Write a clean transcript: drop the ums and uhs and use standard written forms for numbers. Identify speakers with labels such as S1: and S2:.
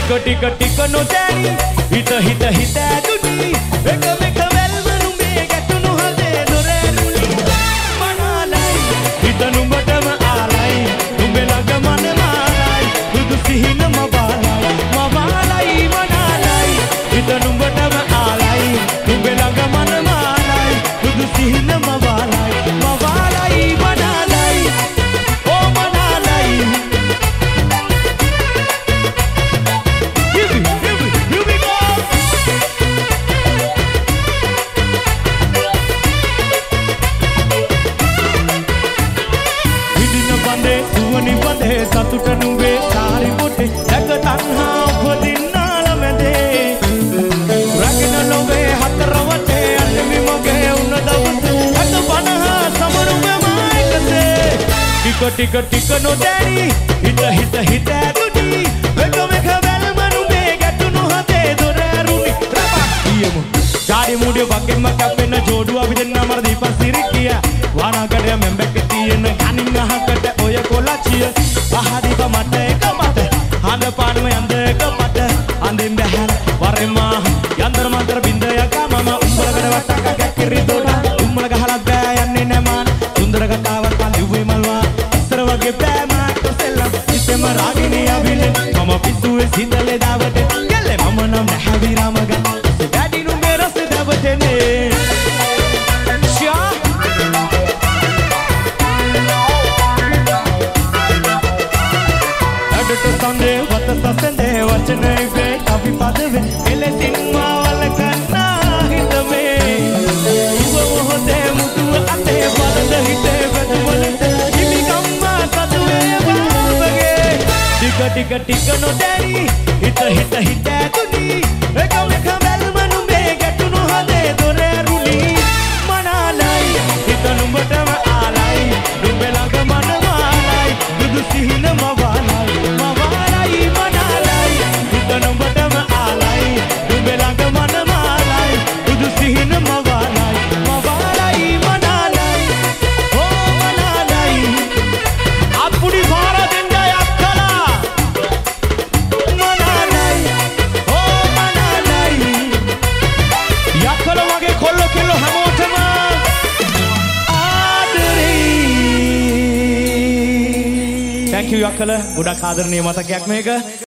S1: ටික නොදැනි හිත ඇදුනි එක මෙක වැල්වනු මේ ගැටුණු හදේ දොරැරුනි මනාලයි හිත නුඹටම ආලයි නුඹ ළඟ මනමාලයි බුදු සිහිනම බාලයි මවාලයි මනාලයි හිත නුඹටම ආලයි නුඹ ළඟ මනමාලයි බුදු සිහිනම බාලයි මවාලයි මනාලයි ඕ මනාලයි සතුට නුඹේ සාරි පොටේ දැක තණ්හා උපදින්නාල මැදේ රැගෙන ලොවේ හතරවටේ අල්ලමි මගේ උන දවසේ අත 50 සමරුම මායිකසේ ටික නොදැනි හිත ඇදුනි එක මෙක වැල්මනු මේ ගැටුණු හදේ දොරැරුනි රබක් කියමු ජාඩි මුඩිය වගේම කැපෙන ජෝඩුව අපි දෙන්න මර දීපන් සිරිකිය වානාකඩය මෙම්බෙක් තියෙන ගනින් අහකට ඔය කොලචිය පහදිප මට එක මත හඳ පානුව යන්ද එක මත අඳින් බහැර වරෙමා යන්දර මන්දර බින්දයක මම උඹලකට වට්ටක කැකිරි දොඩ උඹල ගහලා බෑ යන්නේ නැමාන සුන්දර කතාවක් පලිව්වේ මල්වා ඉස්සර වගේ බෑ මාට සෙල්ලම් ඉතම රාගිනේ අවිලේ මම පිස්සුවේ සිඳලේ දාවට ගැල්ලේ මම නම් නැහැ විරාමගන් වැඩි නුඹේ රස දවතනේ Sunday, what the Sunday, what you know, babe? I'll be part of it. Eletin mawala kanna hita me. Uwa wohde mutu ate balda hite bedwalate. Kimi kamma saduwe baabage. Tika no daddy. Hita aduni. Eka meka velmanu me getunu hade doreruni. Manalai, hita numbatama alai. Numbe laga manamalai. Dudu sihina mawalai. නුඹටම ආලයි නුඹ ළඟ මනමාලයි බුදු සිහින මවාලයි මවාලයි මනාලයි ඕ මනාලයි අපුඩි පාර දෙන්න යක්කලා මනාලයි ඕ මනාලයි යක්කල වගේ කොල්ල කෙල්ල හැමෝටම ආදරේ thank you යක්කල ගොඩක් ආදරණීය මතකයක් මේක